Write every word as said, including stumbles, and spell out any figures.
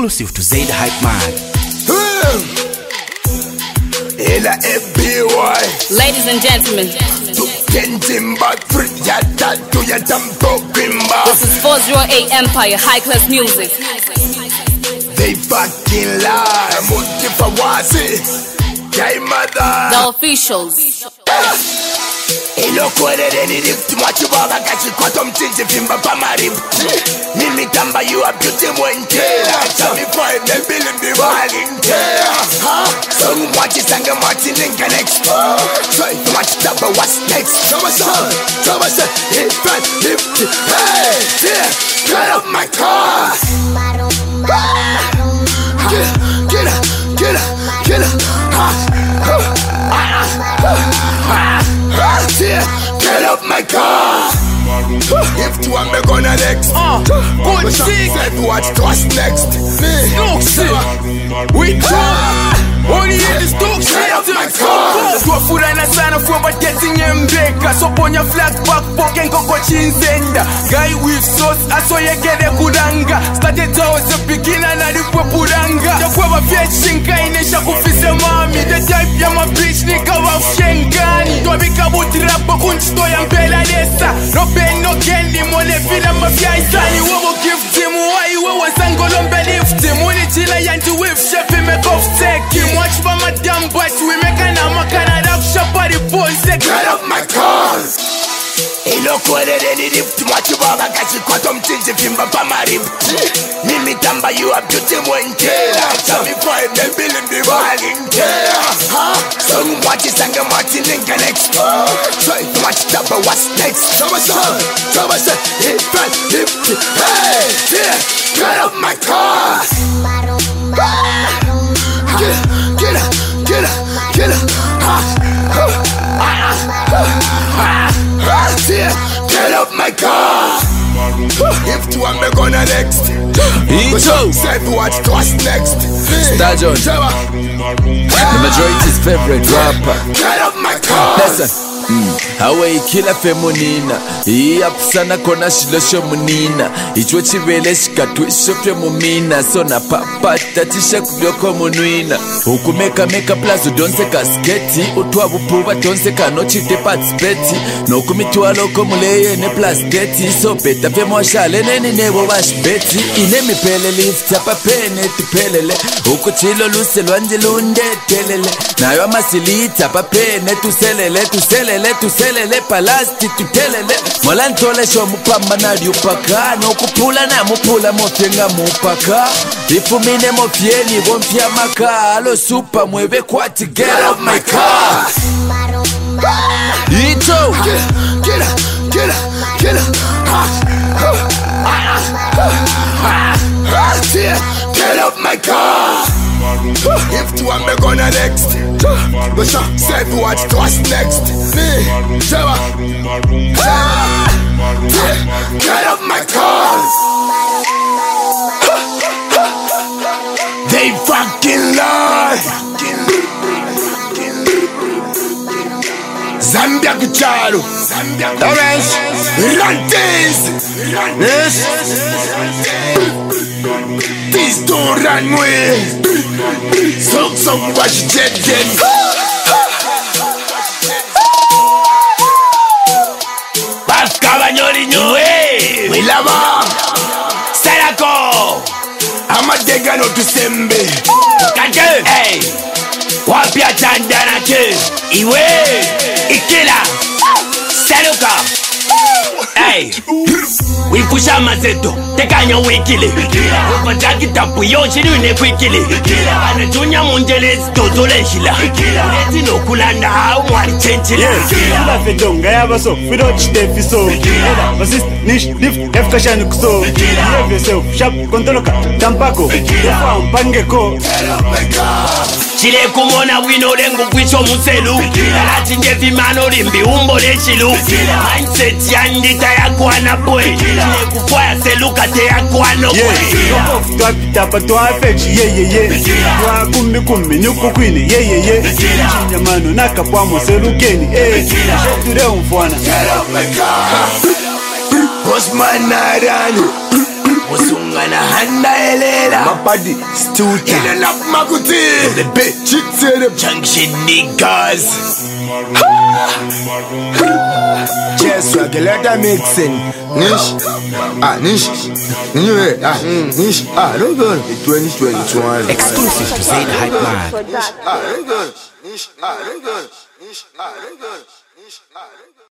exclusive to Zaid Hype Man. Ladies and gentlemen, this is four oh eight Empire High Class Music. They fucking lie. The officials. Ilo kwere ni lift mwachi baba kachi kwato mtinji fimba pa maripti Mimi tamba you a beauty mwentela Chami fire me billing be volunteer So mwachi sanga mwachi ninka next So if mwachi taba what's next Chama son, chama son, hit front, lift it Hey, yeah, get up my car Get up, get up, get up, get up Get up my car. If two I'm gonna next uh, good thing said watch what's next We try only in the stokes. Get up my car. Tua furana sana fuwa getting mbeka So ponya flag back poken koko chinzenda Guy with sauce aso yegede kudanga Started towards the beginner na lipwe puranga Chakwa wa fiechinka inesha kufise mami The type ya ma bitch nika wa fshengani Tua bika butirapa kunchito ya mbela desa No pain no gain ni mole fila mafia isani Wowo gift timu wai wewa sangolo mbelift Muni chila yanti with shepi make off teki Watch by my damn boys, we make an amakana rap shop at the phone. Get up my cars. Ilo kwere ni lift mwachi baba kachi kwato mtinji fimba pa maripti Mimi tamba you a beauty mwentela Chami fire me billing be volunteer So mwachi sanga mwachi ninka next So if mwachi taba what's next Chama son, chama son, hit front, lift it Hey, yeah, get up my cars Get up, get up, get up, get up Get up my car. If two I'm gonna next Ito said watch what's next Stajon, the majority's favorite rapper. Get up my car. Listen Mm. Hawe ikila femonina Iya pusana kona shilosho munina Ichwe chivele shikatwisho pye mumina Sona papata tisha kubyoko munuina Ukumeka meka plazo donse kasketi Utwa bupuba donse kanochite patspeti Nokumituwa loko muleye ne plasteti So beta fe mwashale neni nebo washbeti Ine mipele lift apa pene tupelele Ukuchilo luse lwanje lunde telele Nayo masilita pa pene tuselele tuselele Lele tu selele palasti tu telele Molantole sho mupamba na liupaka Nokupula na mupula mofyenga mupaka Ifumine mofyeni womfya maka Alo super mwebe kwati get up my car Ito Get up, get up, get up, get up Get up my car. If two I'm gonna next But sure, said watch what's next Me, Java Get up my cars. They fucking lie. Zambia kuchalo Orange Rantes Yes These don't run away So some watch jet jet Baskaba nyori nyue Wilaba Sarako Amadega no tusembe Kake Hey Wapia chandana ke Iwe Ikila Saluka Hey Wifusha mazeto Tekanya wikile Wakataki tapu yoshi nune kwikile Anajunya munjelezi tozole shila Ulezi no kulanda hao mwari chenchila Ula fedonga ya baso Fido chite fiso Eda basist nish lift F kashani kuso Behave yourself Sharp kontoloka Tampako Defa mpangeko Chile kumona wino lengu kwicho muselu Alati njevi mano limbi umbo lechilu Mindset yandita ya kuana boy Chile kukwaya seluka te ya kuano boy Yoko futwa pitapa tuwa fechi ye ye ye Tuwa kumbi kumbi nyuku kwini ye ye ye Chinyamano nakapwamo selukeni eh Sheture umfwana Get up my car Boss man narano Usungana handa elela Mapadi, Stuta In enough makuti The bitch, say the Junction niggas Chess swag, let that mixing Nish, ah, Nish Nish, ah, Nish, ah, no good twenty twenty-one Exclusive to Zaid Hype Man. Ah, no good Nish, ah, no good Nish, ah, no good Nish, ah, no good